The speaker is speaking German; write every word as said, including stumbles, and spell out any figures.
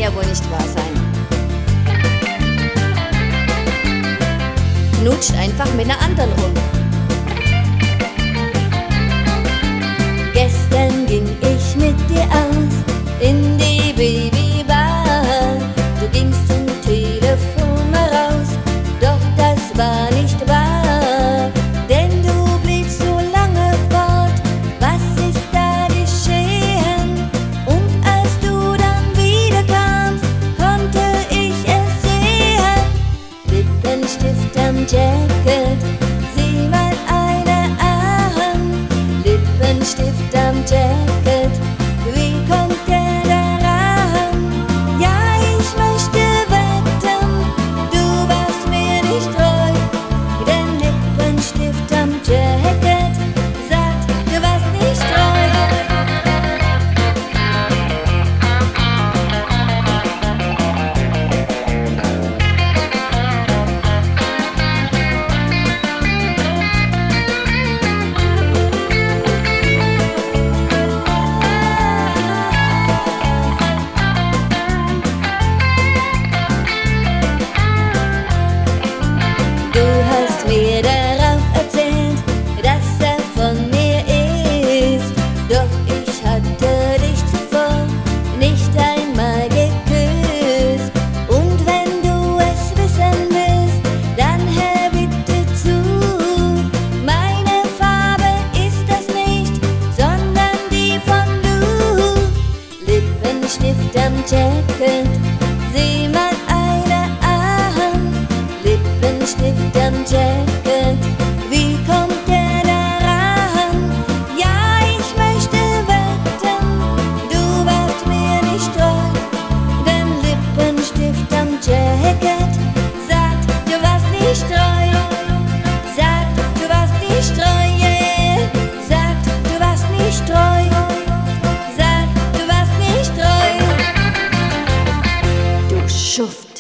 ja wohl nicht wahr sein. Knutscht einfach mit einer anderen rum. Gestern ging ich mit dir aus in die Babybar. Du gingst zum Telefon raus, doch das war nicht wahr, denn du bliebst so lange fort. Was ist da geschehen? Und als du dann wieder kamst, konnte ich es sehen. Lippenstift am Jacket, sieh mal einer an. Lippenstift am Jacket, wie kommt der daran? Ja, ich möchte wetten, du warst mir nicht treu, denn Lippenstift am Jacket sagt, du warst nicht treu. Du hast mir darauf erzählt, dass er von mir ist, doch ich hatte dich zuvor nicht einmal geküsst. Und wenn du es wissen willst, dann hör bitte zu. Meine Farbe ist das nicht, sondern die von du. Lippenstift am Jacket, sieh mal einer an. Lippenstift am Jacket, wie kommt der daran? Ja, ich möchte wetten, du warst mir nicht treu, denn Lippenstift am Jacket sagt, du warst nicht treu. Sagt, du warst nicht treu, yeah. Sagt, du warst nicht treu. Sagt, du warst nicht treu. Du Schuft.